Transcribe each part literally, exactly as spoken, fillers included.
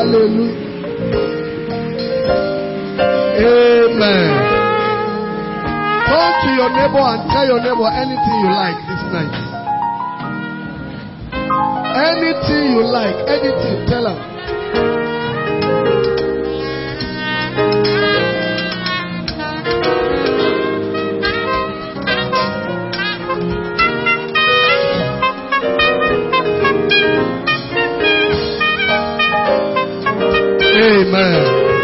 Hallelujah. Amen. Turn to your neighbor and tell your neighbor anything you like this night. Anything you like, anything, tell her. Amen.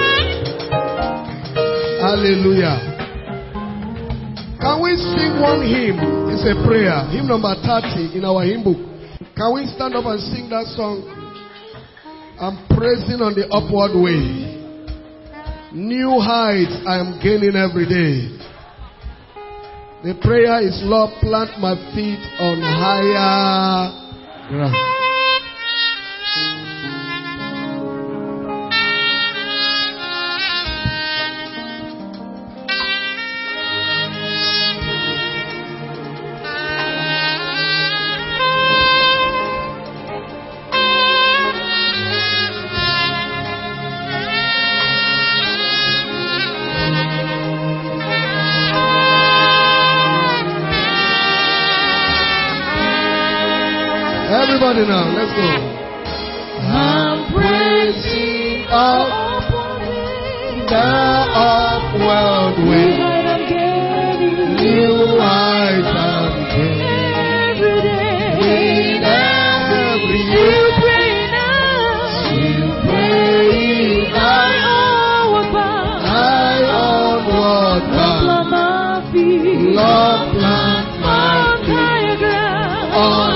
Hallelujah. Can we sing one hymn? It's a prayer. Hymn number thirty in our hymn book. Can we stand up and sing that song? I'm praising on the upward way. New heights I am gaining every day. The prayer is, Lord, plant my feet on higher ground. Everybody now, let's go. I'm praising up the upward way. New heights I'm gaining every day. Still praying now. Still praying now. I onward bound. Lord, plant my feet on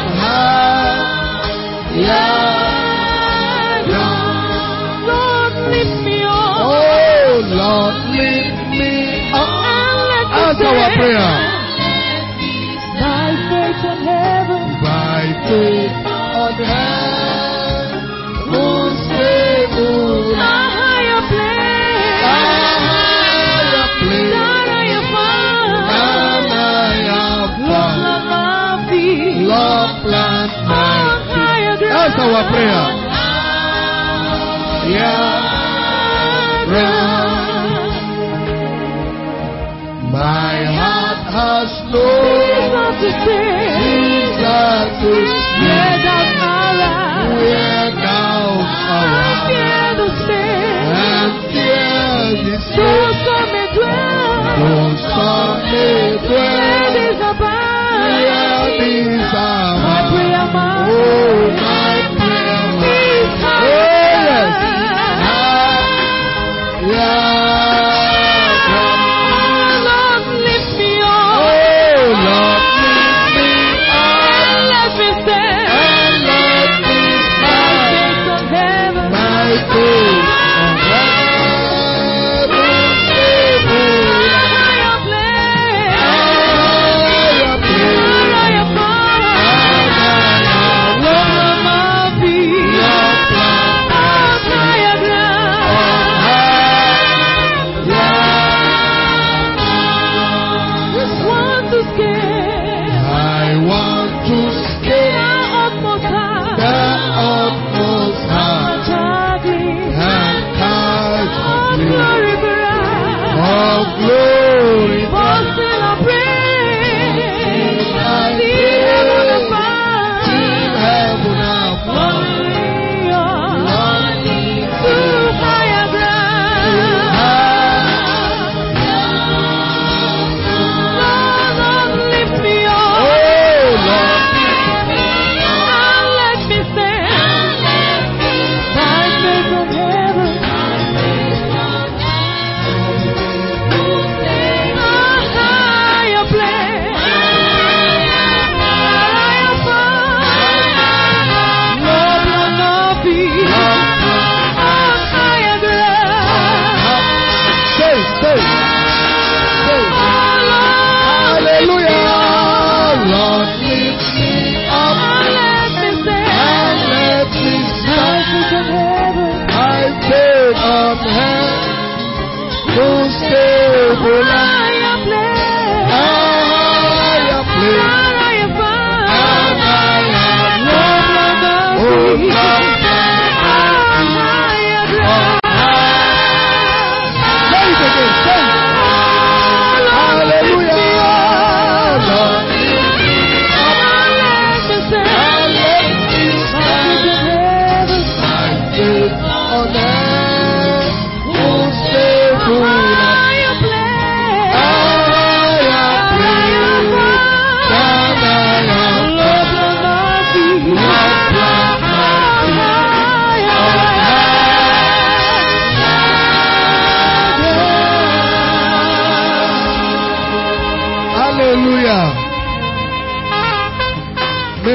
yeah, Lord, lift me up. Oh, Lord, lift me up. Answer our prayer. By faith on heaven. By faith on heaven. Unstable. A higher place. A higher place. That I have found. And I have found. Lord, plant my feet. That's our prayer. Yeah. My heart has known Jesus to where doubts arise and fear the soul. Though some may dwell, where these are my prayer, oh, my prayer, oh, yes. Yeah. Lord, lift me up. Oh, Lord, lift me up. And let me stand. And let me stand. My faith on heaven. My faith on heaven. Higher place. Higher place. Higher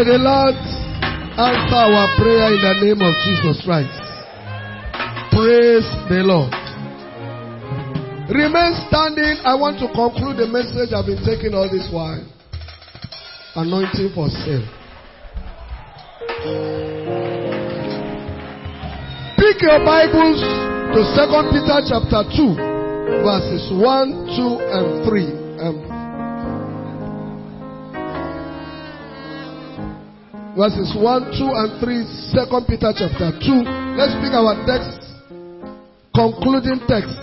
May the Lord answer our prayer in the name of Jesus Christ. Praise the Lord. Remain standing. I want to conclude the message I've been taking all this while. Anointing for sale. Pick your Bibles to Second Peter chapter two, verses one, two, and three. Um, verses one, two, and three, Second Peter chapter two. Let's pick our text, concluding text.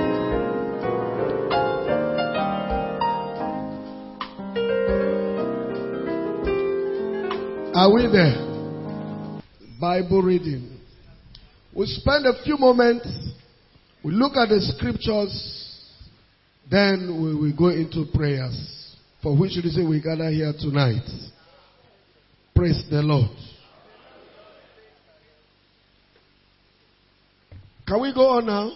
Are we there? Bible reading. We spend a few moments, we look at the scriptures, then we will go into prayers, for which reason we gather here tonight. Praise the Lord. Can we go on now?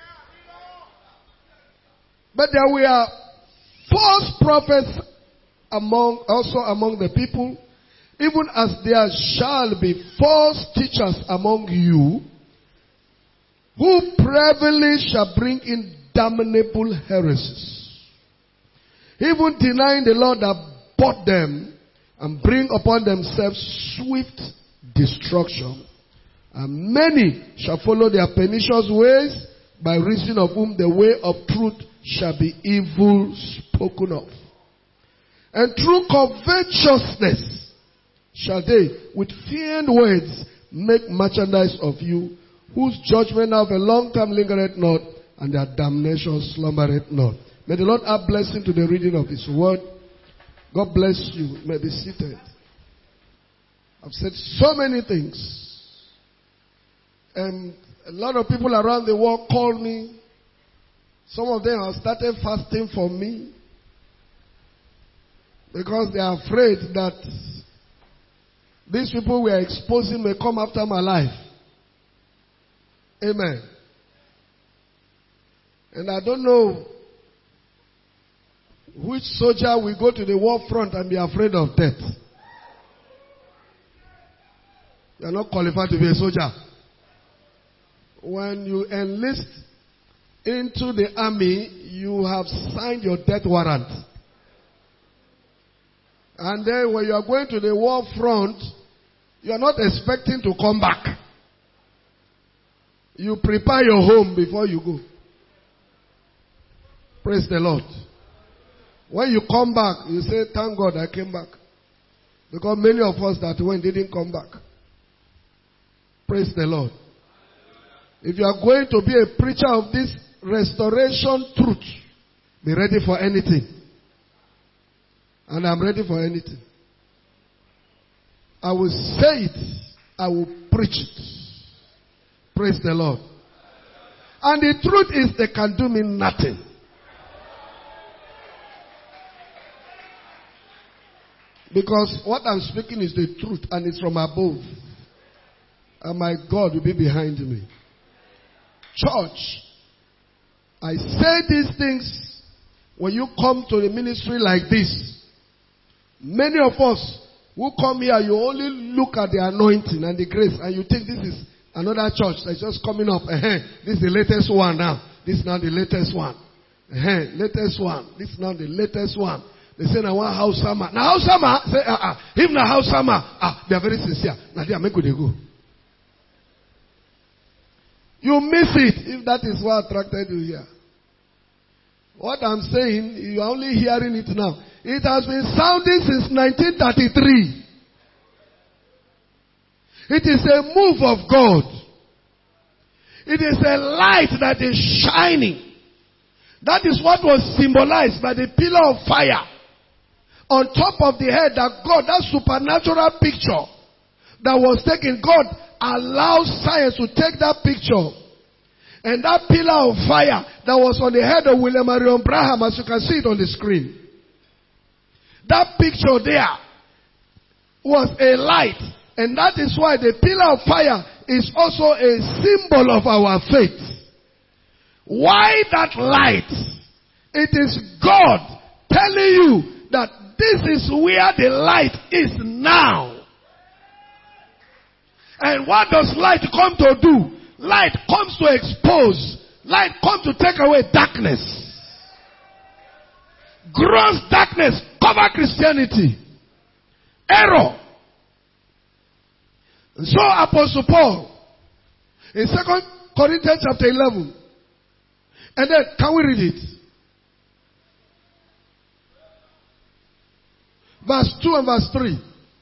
But there were false prophets among, also among the people, even as there shall be false teachers among you, who privily shall bring in damnable heresies, even denying the Lord that bought them, and bring upon themselves swift destruction. And many shall follow their pernicious ways, by reason of whom the way of truth shall be evil spoken of. And through covetousness shall they, with feigned words, make merchandise of you, whose judgment now of a long time lingereth not, and their damnation slumbereth not. May the Lord add blessing to the reading of His word. God bless you. May be seated. I've said so many things. And a lot of people around the world call me. Some of them have started fasting for me, because they are afraid that these people we are exposing may come after my life. Amen. And I don't know which soldier will go to the war front and be afraid of death. You are not qualified to be a soldier. When you enlist into the army, you have signed your death warrant. And then when you are going to the war front, you are not expecting to come back. You prepare your home before you go. Praise the Lord. When you come back, you say, thank God I came back. Because many of us that went didn't come back. Praise the Lord. If you are going to be a preacher of this restoration truth, be ready for anything. And I'm ready for anything. I will say it. I will preach it. Praise the Lord. And the truth is they can do me nothing. Because what I'm speaking is the truth and it's from above. And my God will be behind me. Church, I say these things when you come to the ministry like this. Many of us who come here, you only look at the anointing and the grace and you think this is another church that's just coming up. Uh-huh. This is the latest one now. This is now the latest one. Uh-huh. Latest one. This is now the latest one. They say, now one house summer. Now house summer. Say, ah, uh, uh, if now house summer. Ah, they are very sincere. Now they are make good they go. You miss it if that is what attracted you here. What I'm saying, you are only hearing it now. It has been sounding since nineteen thirty-three. It is a move of God. It is a light that is shining. That is what was symbolized by the pillar of fire on top of the head that God, that supernatural picture that was taken, God allows science to take that picture. And that pillar of fire that was on the head of William Marion Branham, as you can see it on the screen. That picture there was a light. And that is why the pillar of fire is also a symbol of our faith. Why that light? It is God telling you that this is where the light is now. And what does light come to do? Light comes to expose. Light comes to take away darkness. Gross darkness cover Christianity. Error. And so Apostle Paul, in Second Corinthians chapter eleven, and then, can we read it? Verse two and verse three.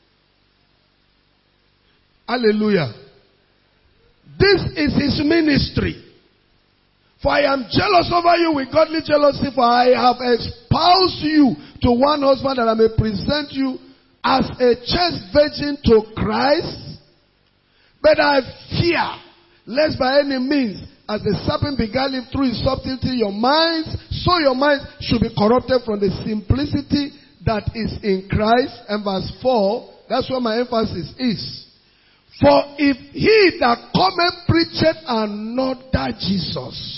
Hallelujah. This is his ministry. For I am jealous over you with godly jealousy, for I have espoused you to one husband, that I may present you as a chaste virgin to Christ. But I fear, lest by any means, as the serpent beguiled him through his subtlety, your minds, so your minds should be corrupted from the simplicity that is in Christ. And verse four, that's where my emphasis is. For if he that cometh preacheth another Jesus,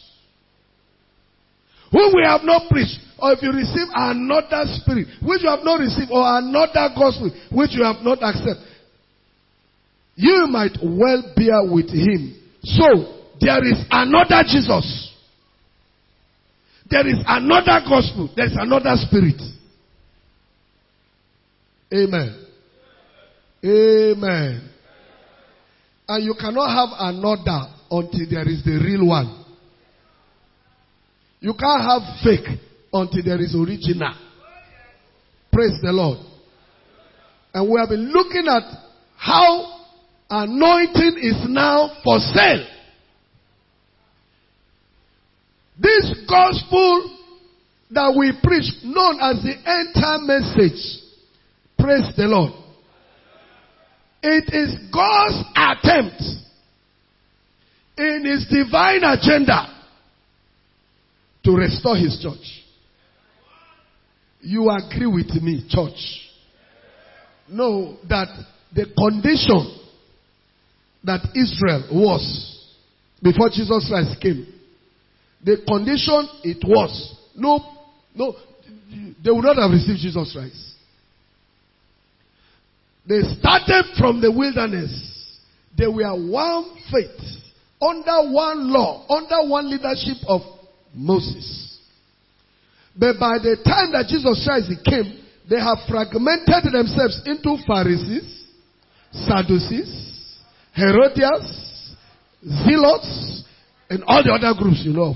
whom we have not preached, or if you receive another spirit, which you have not received, or another gospel, which you have not accepted, you might well bear with him. So, there is another Jesus. There is another gospel. There is another spirit. Amen. Amen. And you cannot have another until there is the real one. You can't have fake until there is original. Praise the Lord. And we have been looking at how anointing is now for sale. This gospel that we preach, known as the end time message, praise the Lord. It is God's attempt in his divine agenda to restore his church. You agree with me, church? Know that the condition that Israel was before Jesus Christ came, the condition it was, no, no, they would not have received Jesus Christ. They started from the wilderness. They were one faith, under one law, under one leadership of Moses. But by the time that Jesus Christ came, they have fragmented themselves into Pharisees, Sadducees, Herodians, Zealots, and all the other groups you know of.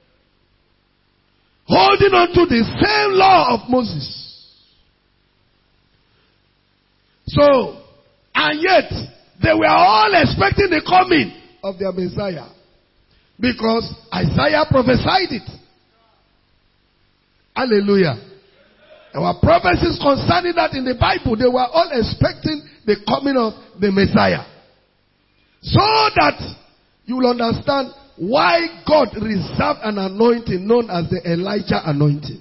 Holding on to the same law of Moses. So, and yet, they were all expecting the coming of their Messiah. Because Isaiah prophesied it. Hallelujah. There were prophecies concerning that in the Bible. They were all expecting the coming of the Messiah. So that you will understand why God reserved an anointing known as the Elijah anointing.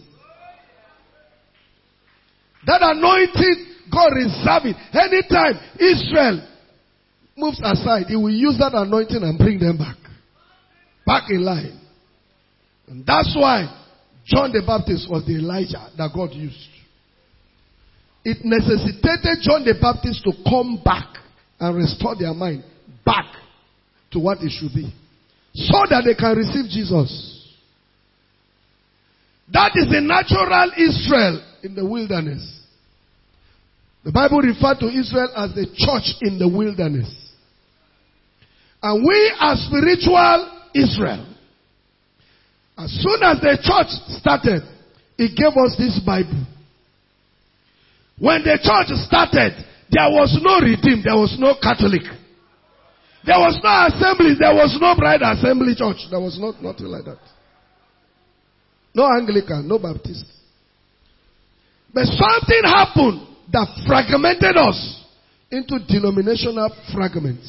That anointing, God reserved it. Anytime Israel moves aside, he will use that anointing and bring them back. Back in line. And that's why John the Baptist was the Elijah that God used. It necessitated John the Baptist to come back and restore their mind back to what it should be, so that they can receive Jesus. That is the natural Israel in the wilderness. The Bible referred to Israel as the church in the wilderness. And we are spiritual Israel. As soon as the church started, it gave us this Bible. When the church started, there was no Redeemed, there was no Catholic. There was no assembly, there was no Bride Assembly Church. There was not nothing like that. No Anglican, no Baptist. But something happened that fragmented us into denominational fragments.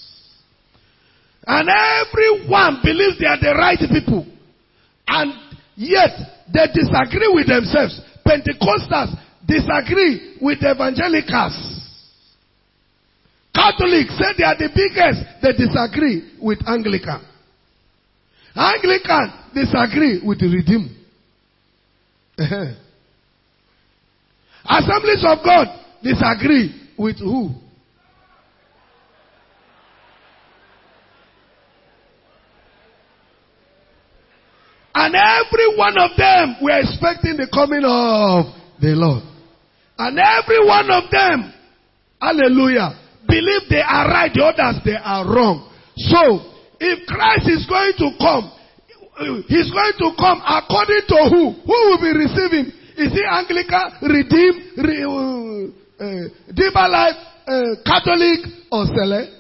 And everyone believes they are the right people. And yet, they disagree with themselves. Pentecostals disagree with evangelicals. Catholics say they are the biggest. They disagree with Anglican. Anglican disagree with the Redeemed. Assemblies of God disagree with who? And every one of them were expecting the coming of the Lord. And every one of them, hallelujah, believe they are right, the others they are wrong. So, if Christ is going to come, He's going to come according to who? Who will be receiving? Is he Anglican, Redeemed, Re, uh, uh, Deeper Life, uh, Catholic, or Select?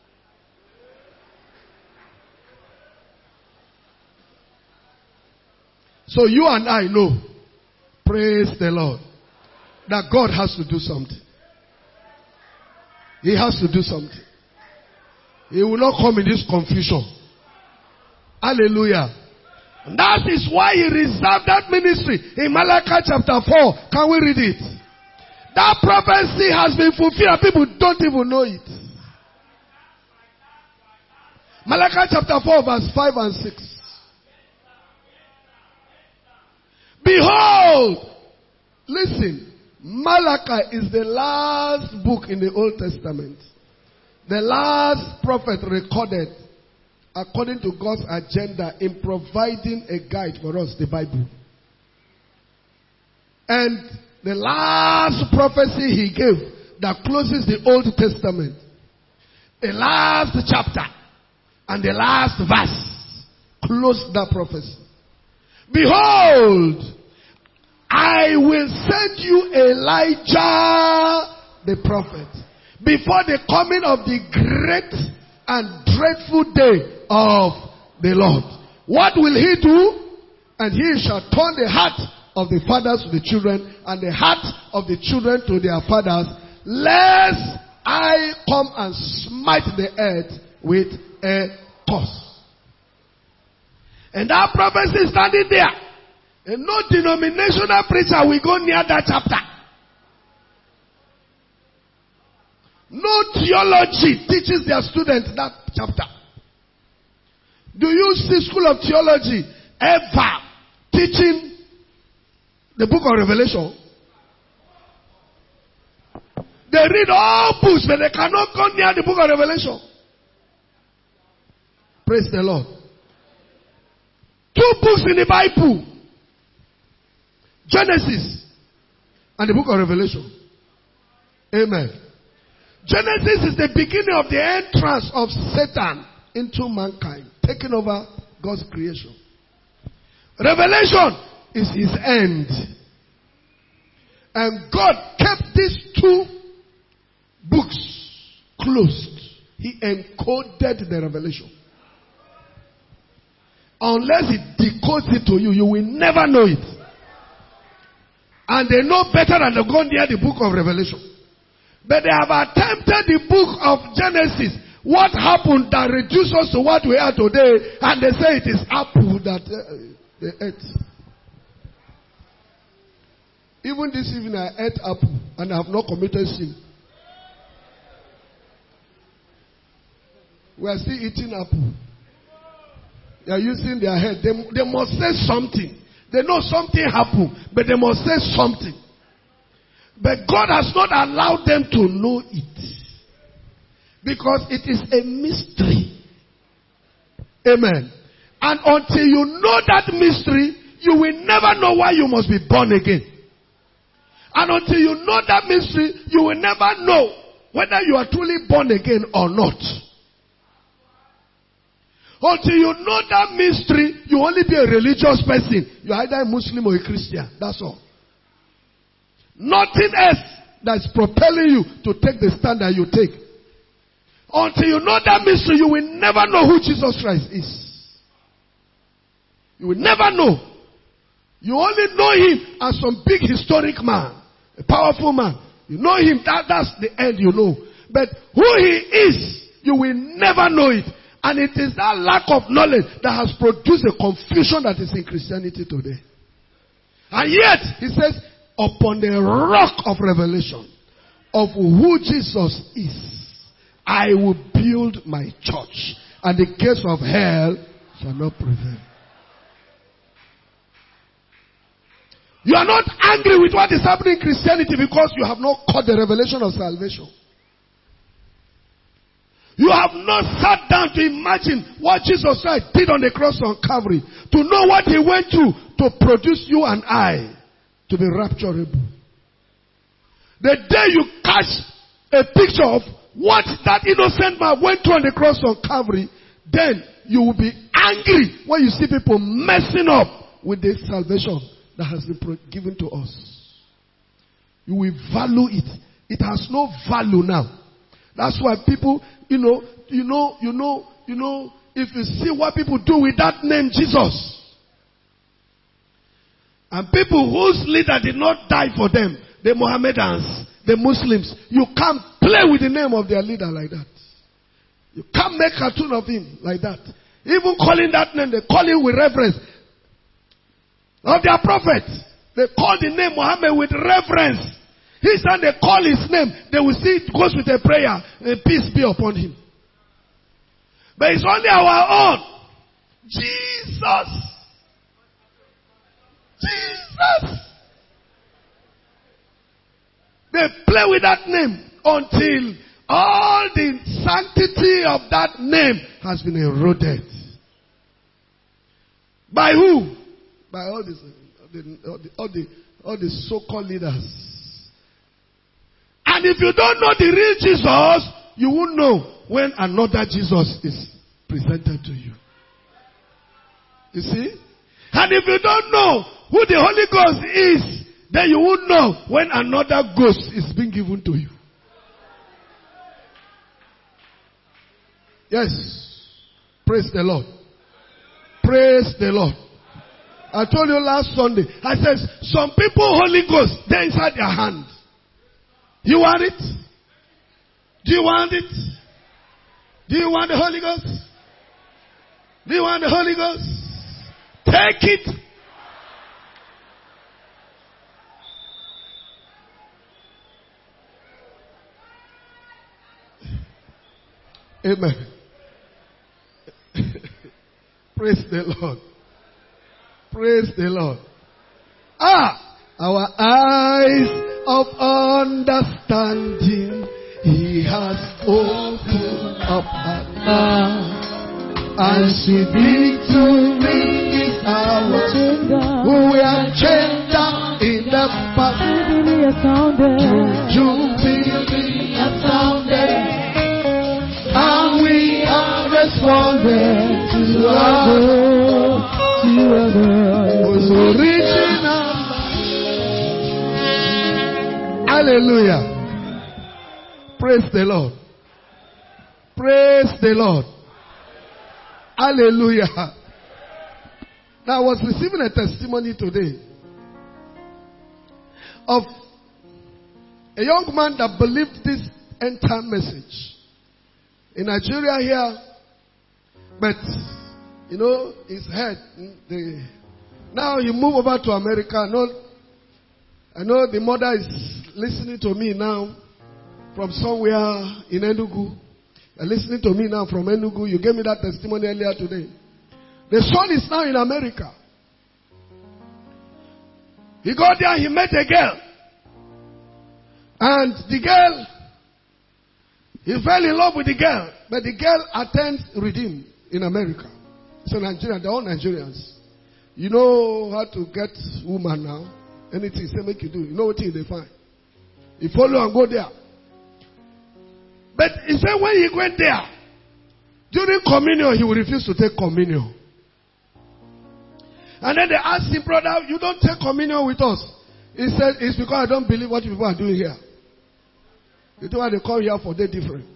So you and I know, praise the Lord, that God has to do something. He has to do something. He will not come in this confusion. Hallelujah. And that is why he reserved that ministry in Malachi chapter four. Can we read it? That prophecy has been fulfilled. People don't even know it. Malachi chapter four verse five and six. Behold, listen, Malachi is the last book in the Old Testament. The last prophet recorded according to God's agenda in providing a guide for us, the Bible. And the last prophecy he gave that closes the Old Testament, the last chapter and the last verse closed that prophecy. Behold, I will send you Elijah the prophet before the coming of the great and dreadful day of the Lord. What will he do? And he shall turn the heart of the fathers to the children and the heart of the children to their fathers, lest I come and smite the earth with a curse. And that prophecy is standing there. And no denominational preacher will go near that chapter. No theology teaches their students that chapter. Do you see School of Theology ever teaching the book of Revelation? They read all books, but they cannot go near the book of Revelation. Praise the Lord. Two books in the Bible. Genesis and the book of Revelation. Amen. Genesis is the beginning of the entrance of Satan into mankind, taking over God's creation. Revelation is his end. And God kept these two books closed. He encoded the revelation. Unless he decodes it to you, you will never know it. And they know better than to go near the book of Revelation. But they have attempted the book of Genesis. What happened that reduced us to what we are today? And they say it is apple that uh, they ate. Even this evening I ate apple and I have not committed sin. We are still eating apple. They are using their head. They, they must say something. They know something happened, but they must say something. But God has not allowed them to know it. Because it is a mystery. Amen. And until you know that mystery, you will never know why you must be born again. And until you know that mystery, you will never know whether you are truly born again or not. Until you know that mystery, you only be a religious person. You are either a Muslim or a Christian. That's all. Nothing else that's propelling you to take the stand that you take. Until you know that mystery, you will never know who Jesus Christ is. You will never know. You only know him as some big historic man, a powerful man. You know him, that, that's the end you know. But who he is, you will never know it. And it is that lack of knowledge that has produced the confusion that is in Christianity today. And yet, he says, upon the rock of revelation of who Jesus is, I will build my church, and the gates of hell shall not prevail. You are not angry with what is happening in Christianity because you have not caught the revelation of salvation. You have not sat down to imagine what Jesus Christ did on the cross on Calvary. To know what he went through to produce you and I to be rapturable. The day you catch a picture of what that innocent man went through on the cross on Calvary, then you will be angry when you see people messing up with this salvation that has been given to us. You will value it. It has no value now. That's why people, you know, you know, you know, you know, if you see what people do with that name Jesus, and people whose leader did not die for them, the Mohammedans, the Muslims, you can't play with the name of their leader like that. You can't make a cartoon of him like that. Even calling that name, they call him with reverence. Of their prophet, they call the name Muhammad with reverence. Each time they call his name, they will see it goes with a prayer, and peace be upon him. But it's only our own. Jesus. Jesus. They play with that name until all the sanctity of that name has been eroded. By who? By all, this, all, the, all, the, all, the, all the so-called leaders. And if you don't know the real Jesus, you won't know when another Jesus is presented to you. You see? And if you don't know who the Holy Ghost is, then you won't know when another ghost is being given to you. Yes. Praise the Lord. Praise the Lord. I told you last Sunday, I said, some people Holy Ghost, they're inside their hand. You want it? Do you want it? Do you want the Holy Ghost? Do you want the Holy Ghost? Take it. Amen. Praise the Lord. Praise the Lord. Ah, our eyes of understanding He has opened up our and speak to me is our who we are chained down in the past. Jubilee has sounded, and we are responding to our who's original. Hallelujah. Praise the Lord. Praise the Lord. Hallelujah. Now I was receiving a testimony today of a young man that believed this end-time message in Nigeria here, but you know his head. The, now he moved over to America. I know, I know the mother is listening to me now from somewhere in Enugu. You're listening to me now from Enugu. You gave me that testimony earlier today. The son is now in America. He got there, he met a girl. And the girl, he fell in love with the girl. But the girl attends Redeem in America. So Nigerian, they're all Nigerians. You know how to get woman now. Anything say make you do. You know what thing they find. You follow and go there. But he said when he went there, during communion, he would refuse to take communion. And then they asked him, brother, you don't take communion with us. He said, it's because I don't believe what people are doing here. You know why they come here for their difference.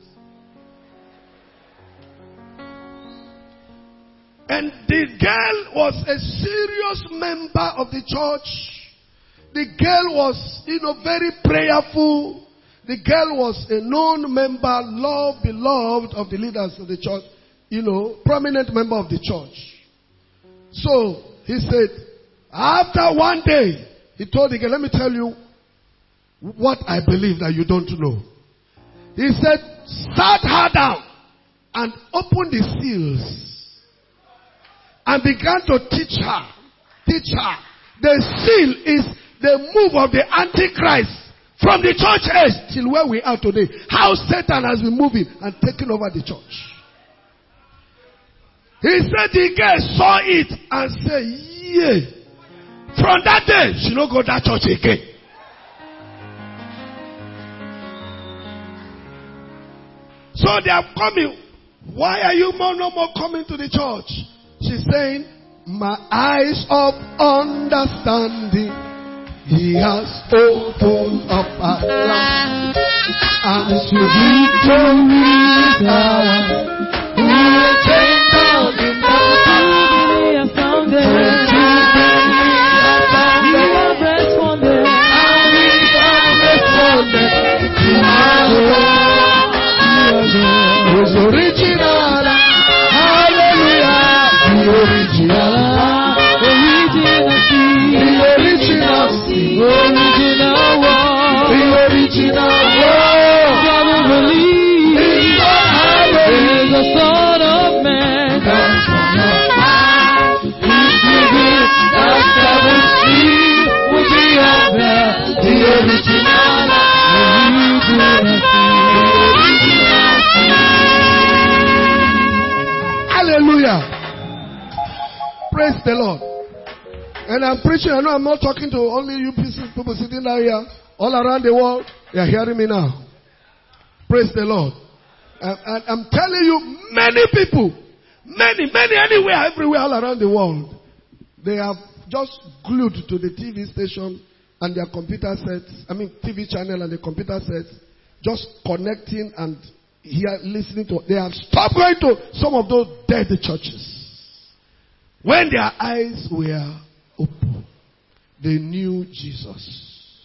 And the girl was a serious member of the church. The girl was, you know, very prayerful. The girl was a known member, loved, beloved of the leaders of the church. You know, prominent member of the church. So, he said, after one day, he told the girl, let me tell you what I believe that you don't know. He said, sat her down and opened the seals. And began to teach her. Teach her. The seal is the move of the Antichrist From the church age till where we are today, how Satan has been moving and taking over the church. He said the girl saw it and said, yeah. From that day, she don't go to that church again. So they are coming. Why are you more, no more coming to the church? She's saying, my eyes of understanding He has opened up at last. And to victory hour, He will take down the mountain. We have responded. And we have responded. It's original. Hallelujah. The original. The original. The original one. The original one. God will believe. Is the Son of Man. The Son of Man. He's giving us seven seas. Will be up there. The original. Hallelujah. Praise the Lord. And I'm preaching. I know I'm not talking to only you people sitting down here. All around the world, they are hearing me now. Praise the Lord. And, and I'm telling you, many people, many, many, anywhere, everywhere, all around the world, they have just glued to the T V station and their computer sets, I mean T V channel and the computer sets, just connecting and here listening to. They have stopped going to some of those dead churches. When their eyes were open, they knew Jesus.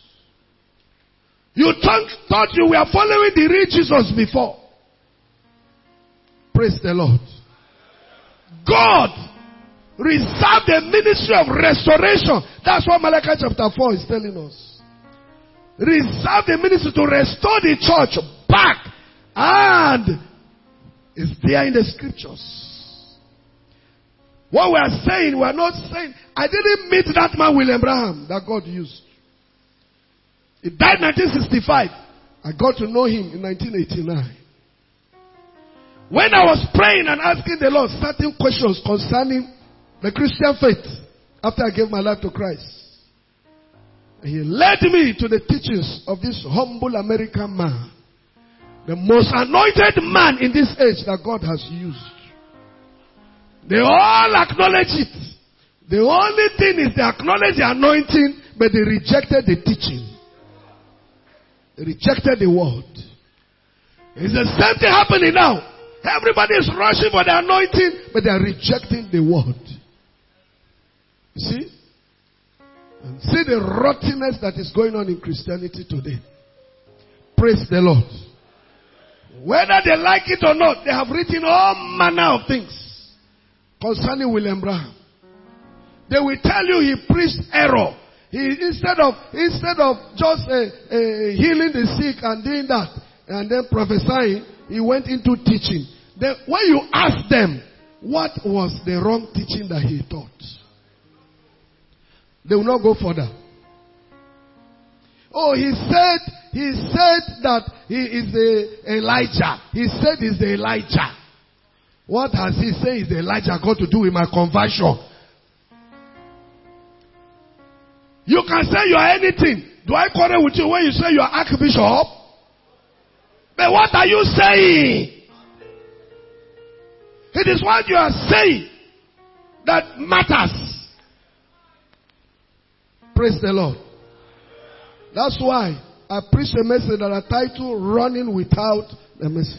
You thought, thought you were following the real Jesus before. Praise the Lord. God reserved a ministry of restoration. That's what Malachi chapter four is telling us. Reserved a ministry to restore the church back. And it's there in the scriptures. What we are saying, we are not saying, I didn't meet that man William Branham that God used. He died in nineteen sixty-five. I got to know him in nineteen eighty-nine. When I was praying and asking the Lord certain questions concerning the Christian faith after I gave my life to Christ, He led me to the teachings of this humble American man, the most anointed man in this age that God has used. They all acknowledge it. The only thing is they acknowledge the anointing, but they rejected the teaching. They rejected the word. It's the same thing happening now. Everybody is rushing for the anointing, but they are rejecting the word. You see? And see the rottenness that is going on in Christianity today. Praise the Lord. Whether they like it or not, they have written all manner of things concerning William Branham. They will tell you he preached error. He instead of instead of just uh, uh, healing the sick and doing that and then prophesying, he went into teaching. Then when you ask them what was the wrong teaching that he taught, they will not go further. Oh, he said he said that he is the Elijah. He said he's the Elijah. What has he said is the Elijah got to do with my conversion? You can say you are anything. Do I quarrel with you when you say you are Archbishop? But what are you saying? It is what you are saying that matters. Praise the Lord. That's why I preach a message that I title Running Without the Message.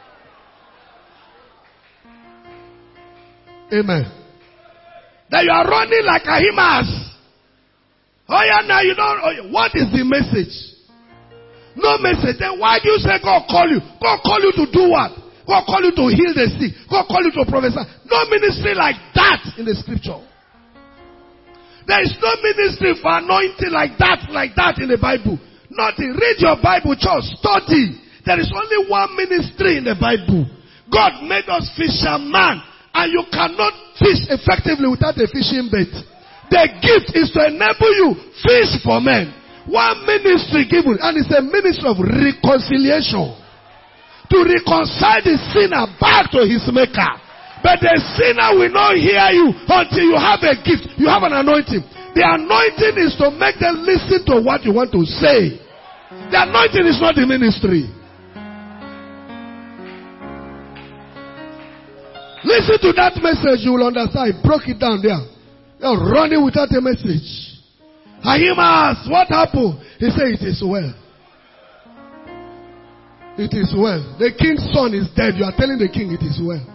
Amen. That you are running like Ahimaaz. Oh yeah, now you don't. Oh, what is the message? No message. Then why do you say God call you? God call you to do what? God call you to heal the sick. God call you to prophesy. No ministry like that in the scripture. There is no ministry for anointing like that, like that in the Bible. Nothing. Read your Bible, church. Study. There is only one ministry in the Bible. God made us fishermen, and you cannot fish effectively without a fishing bait. The gift is to enable you fish for men. one ministry given, and it's a ministry of reconciliation. To reconcile the sinner back to his maker. But the sinner will not hear you until you have a gift. You have an anointing. The anointing is to make them listen to what you want to say. The anointing is not the ministry. Listen to that message, you will understand. I broke it down there. You're running without a message. Ahima asked, what happened? He said, it is well. It is well. The king's son is dead. You are telling the king it is well.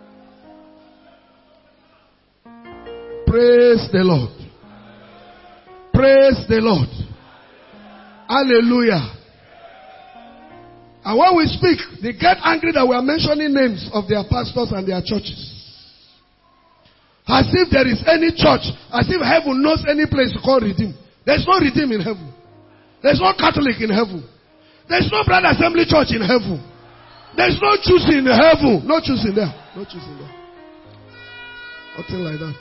Praise the Lord. Praise the Lord. Hallelujah. And when we speak, they get angry that we are mentioning names of their pastors and their churches. As if there is any church, as if heaven knows any place to call redeem. There's no redeem in heaven. There's no Catholic in heaven. There's no Brother Assembly Church in heaven. There's no Jews in heaven. No Jews in there. No Jews in there. Nothing like that.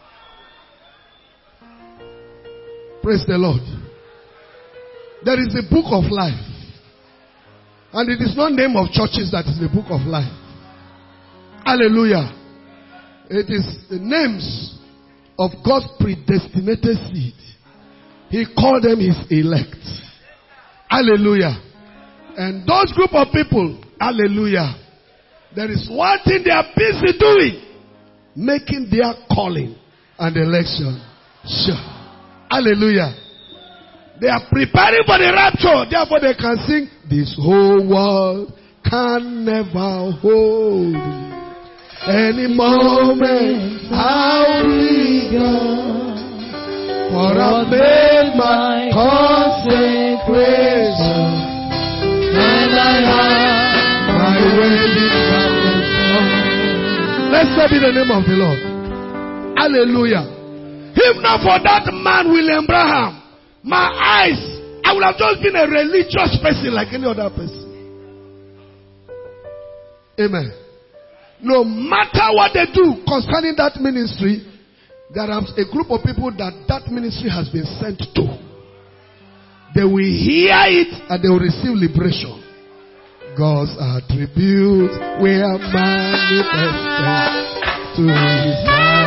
Praise the Lord. There is the book of life. And it is not name of churches that is the book of life. Hallelujah. It is the names of God's predestinated seed. He called them his elect. Hallelujah. And those group of people, hallelujah, there is one thing they are busy doing. Making their calling and election sure. Hallelujah. They are preparing for the rapture. Therefore they can sing, this whole world can never hold any moment. How we go. For I made my consecration. And I have my wedding garment. Blessed be the name of the Lord. Hallelujah. If not for that man, William Branham, my eyes, I would have just been a religious person like any other person. Amen. No matter what they do concerning that ministry, there are a group of people that that ministry has been sent to. They will hear it and they will receive liberation. God's attributes were manifested to his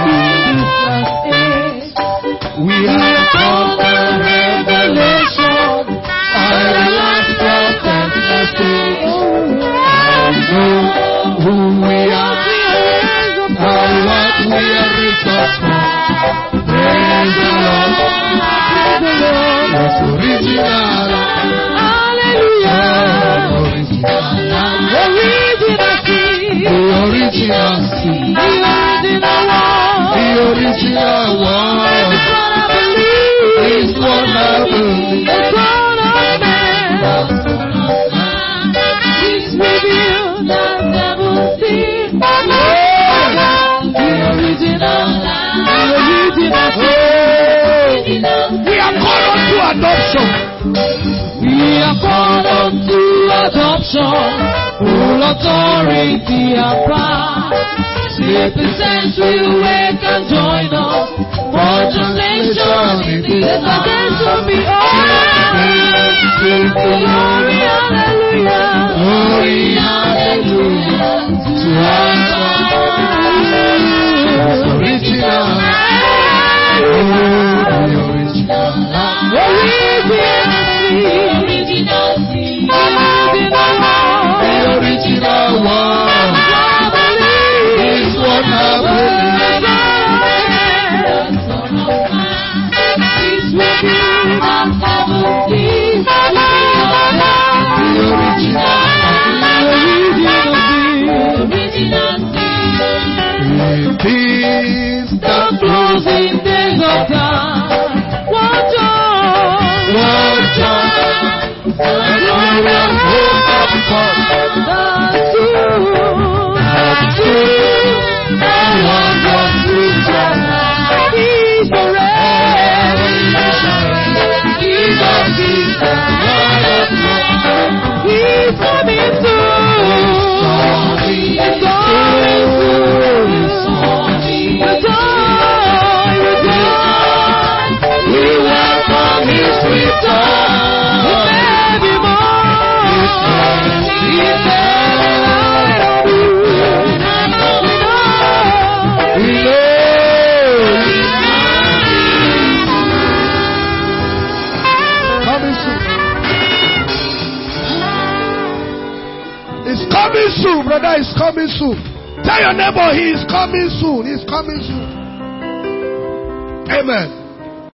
life. We have got the revelation. I last prophet message. I know who we are and what we are responsible. Praise the Lord. It's original. Hallelujah. Original. The original seed. The original one. It's what I believe. It's what I believe. It's revealed I've never seen. The original. The original. We are called unto adoption. We are called unto adoption. Full authority and power. Sleeping saints will wake and join us. For translation it is a day to be honored. Glory, hallelujah. Glory, hallelujah. To our God. Original. The original. Original. The original one. Is what I believe. It's what you have never seen. The original. It is the closing days of time. Watch on. Watch on. The glory and hope of God. The truth. The truth. The wondrous future. He's forever. He's of peace. Lord of love. He's coming soon. He's coming soon. The joy, the joy. We welcome his return. brother is coming soon. Tell your neighbor he is coming soon. He is coming soon. Amen.